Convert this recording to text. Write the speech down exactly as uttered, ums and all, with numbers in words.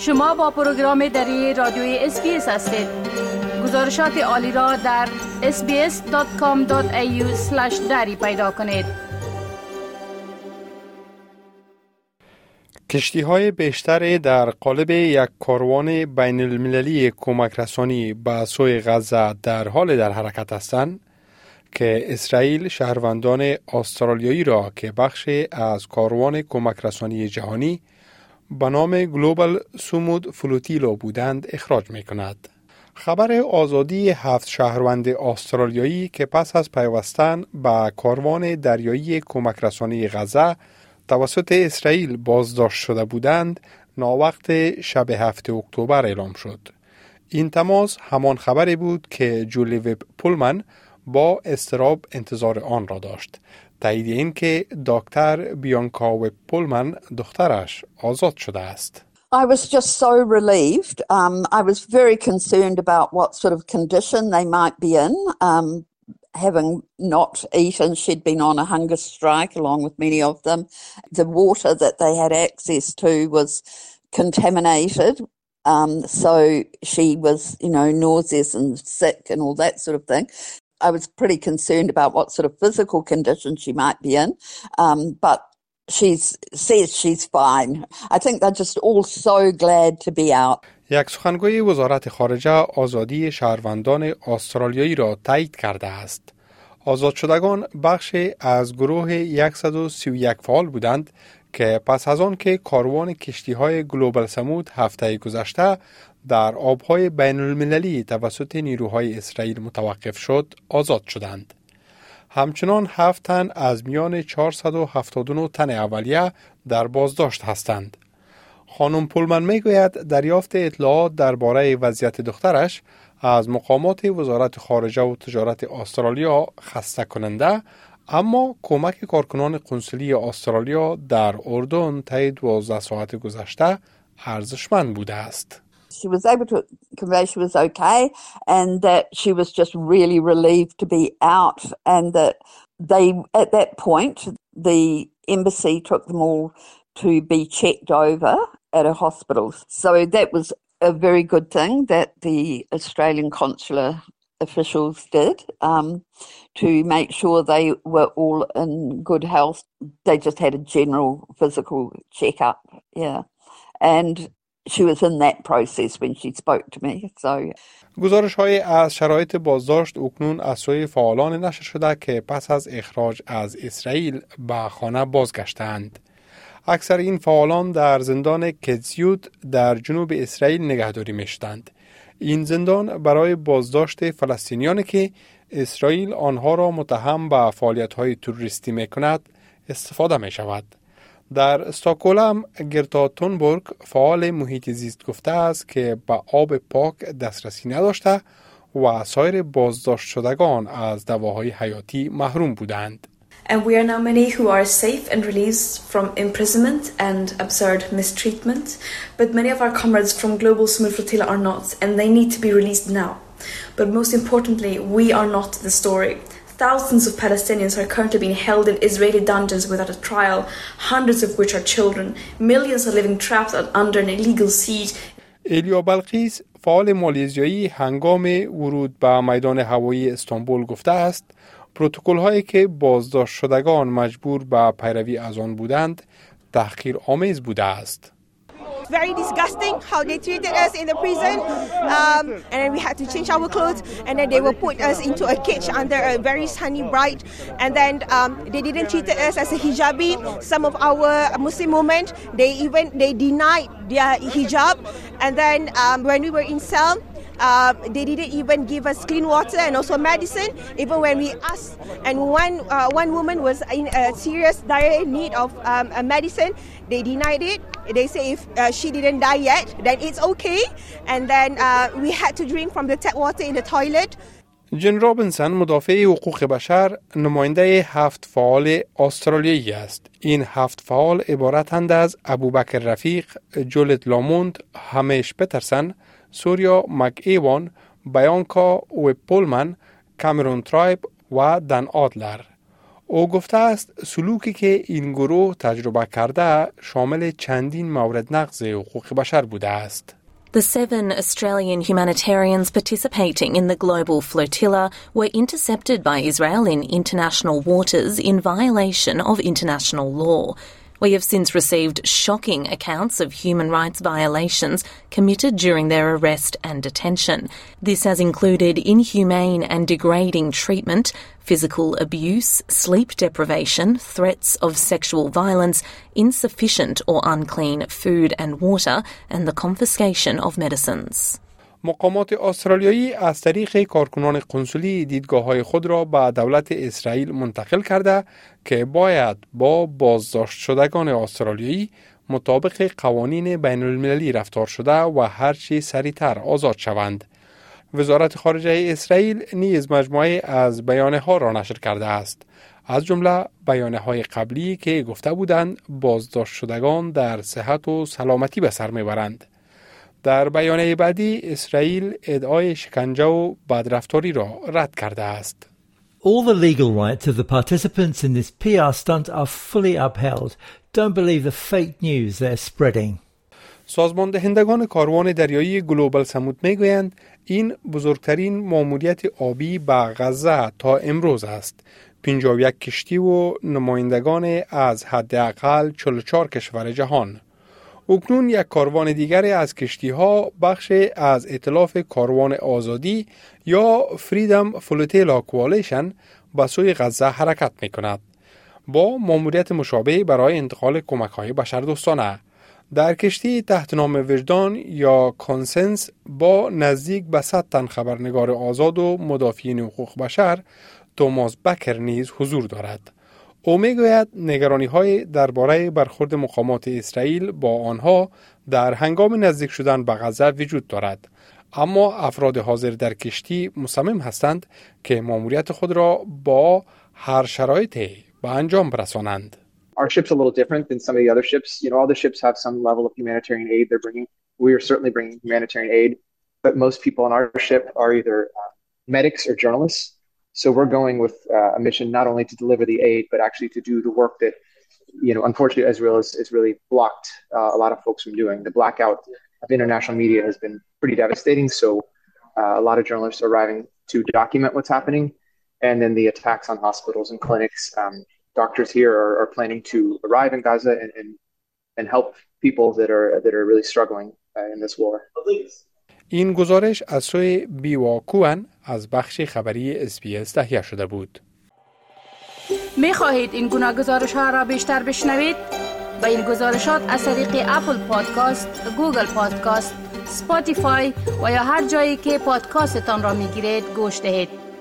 شما با پروگرام دری رادیوی اس بی اس هستید. گزارشات عالی را در اس بی اس دات کام دات ای یو اسلش دری پیدا کنید. کشتی‌های بیشتر در قالب یک کاروان بین المللی کمک رسانی به سوی غزه در حال در حرکت هستند که اسرائیل شهروندان استرالیایی را که بخشی از کاروان کمک رسانی جهانی به نام گلوبال سمود فلوتیلا بودند اخراج می کند. خبر آزادی هفت شهروند استرالیایی که پس از پیوستن به کاروان دریایی کمک رسانی غزه توسط اسرائیل بازداشت شده بودند ناوقت شب هفتم اکتبر اعلام شد. این تماس همان خبری بود که جولی وب پولمن با اضطراب انتظار آن را داشت. تایید این که دکتر بیانکا وب پولمن دخترش آزاد شده است. I was just so relieved. Um, I was very concerned about what sort of condition they might be in. Um, having not eaten, she'd been on a hunger strike along with many of them. The water that they had access to was contaminated. Um, so she was, you know, nauseous and sick and all that sort of thing. I was pretty concerned about what sort of physical condition she might be in. Um, but she says she's fine. I think they're just all so glad to be out. یک سخنگوی وزارت خارجه آزادی شهروندان استرالیایی را تایید کرده است. آزاد شدگان بخشی از گروه صد و سی و یک فعال بودند که پس از آن که کاروان کشتی‌های گلوبال سمود هفته گذشته در آب‌های بین المللی توسط نیروهای اسرائیل متوقف شد، آزاد شدند. همچنان هفت تن از میان چهارصد و هفتاد و نه تن اولیه در بازداشت هستند. خانم پولمن میگوید دریافت اطلاعات درباره وضعیت دخترش از مقامات وزارت خارجه و تجارت استرالیا خسته کننده، اما کمک کارکنان قنصلی استرالیا در اردن طی دوازده ساعت گذشته ارزشمند بوده است. She was able to convey she was okay and that she was just really relieved to be out, and that they, at that point, the embassy took them all to be checked over at a hospital. So that was a very good thing that the Australian consular officials did um, to make sure they were all in good health. They just had a general physical checkup, yeah. And she was in that process when she spoke to me. So گزارش های از شرایط بازداشت اکنون از سوی فعالان نشر شده که پس از اخراج از اسرائیل به خانه بازگشتند. اکثر این فعالان در زندان کتزیود در جنوب اسرائیل نگهداری می‌شدند. این زندان برای بازداشت فلسطینیانی که اسرائیل آنها را متهم به فعالیت‌های تروریستی می‌کند استفاده می‌شود. در استکهلم گرتا تونبورگ فعال محیط زیست گفته است که به آب پاک دسترسی نداشته و سایر بازداشت شدگان از دواهای حیاتی محروم بودند. And we are now many who are safe and released from imprisonment and absurd mistreatment, but many of our comrades from Global Smooth Flotilla are not, and they need to be released now. But most importantly, we are not the story. Thousands of Palestinians are currently being held in Israeli dungeons without a trial, hundreds of which are children. Millions are living trapped under an illegal siege. ایلیا بلقیس فعال مالیزیایی هنگام ورود به میدان هوایی استانبول گفته است پروتکل هایی که بازداشت شدگان مجبور به پیروی از آن بودند تحقیر آمیز بوده است. Very disgusting how they treated us in the prison, um, and then we had to change our clothes, and then they will put us into a cage under a very sunny bright, and then um, they didn't treat us as a hijabi. Some of our Muslim women, they even they denied their hijab, and then um, when we were in cell, Uh, they didn't even give us clean water and also medicine, even when we asked. And one uh, one woman was in a serious dire need of um, a medicine. They denied it. They say if uh, she didn't die yet, then it's okay. And then uh, we had to drink from the tap water in the toilet. جن رابینسون مدافع حقوق بشر نماینده هفت فعال استرالیایی است. این هفت فعال عبارتند از ابوبکر رفیق، جولت لاموند، همیش پترسن، سوریا مک ایوان، بیانکا و پولمن، کامرون ترایب و دن آدلر. او گفته است سلوکی که این گروه تجربه کرده شامل چندین مورد نقض حقوق بشر بوده است. The seven Australian humanitarians participating in the global flotilla were intercepted by Israel in international waters in violation of international law. We have since received shocking accounts of human rights violations committed during their arrest and detention. This has included inhumane and degrading treatment, physical abuse, sleep deprivation, threats of sexual violence, insufficient or unclean food and water, and the confiscation of medicines. مقامات استرالیایی از طریق کارکنان قنصلی دیدگاه‌های خود را به دولت اسرائیل منتقل کرده که باید با بازداشت شدگان استرالیایی مطابق قوانین بین المللی رفتار شده و هرچی سریعتر آزاد شوند. وزارت خارجه اسرائیل نیز مجموعه از بیانیه ها را نشر کرده است. از جمله بیانیه های قبلی که گفته بودند بازداشت شدگان در صحت و سلامتی به سر میبرند. در بیانیه بعدی اسرائیل ادعای شکنجه و بدرفتاری را رد کرده است. All the legal rights of the participants in this P R stunt are fully upheld. Don't believe the fake news they're spreading. سازمان دهندگان کاروان دریایی گلوبال سموت میگویند این بزرگترین ماموریت آبی به غزه تا امروز است. پنجاه و یک کشتی و نمایندگان از حداقل چهل و چهار کشور جهان. اکنون یک کاروان دیگر از کشتی‌ها بخش از ائتلاف کاروان آزادی یا فریدم فلوتیلا کوالیشن به سوی غزه حرکت می‌کند با ماموریت مشابه برای انتقال کمک‌های بشردوستانه. در کشتی تحت نام وجدان یا کانسنس با نزدیک به صد تن خبرنگار آزاد و مدافعین حقوق بشر توماس بکر نیز حضور دارد. او میگوید نگرانی‌های درباره برخورد مقامات اسرائیل با آنها در هنگام نزدیک شدن به غزه وجود دارد، اما افراد حاضر در کشتی مصمم هستند که ماموریت خود را با هر شرایطی به انجام برسانند. Our ship's a little different than some of the other ships. You know, all the ships have some level of humanitarian aid they're bringing. We are certainly bringing humanitarian aid, but most people on our ship are either uh, medics or journalists. So we're going with uh, a mission not only to deliver the aid, but actually to do the work that, you know, unfortunately Israel has, has really blocked uh, a lot of folks from doing. The blackout of international media has been pretty devastating. So uh, a lot of journalists are arriving to document what's happening. And then the attacks on hospitals and clinics. Um, doctors here are, are planning to arrive in Gaza and, and, and help people that are, that are really struggling uh, in this war. این گزارش از سوی بیوا کوان از بخش خبری اس بی اس تهیه شده بود. می خواهید این گناه گزارش ها را بیشتر بشنوید؟ با این گزارشات از طریق اپل پادکاست، گوگل پادکاست، سپاتیفای و یا هر جایی که پادکاستتان را می گیرید گوش دهید.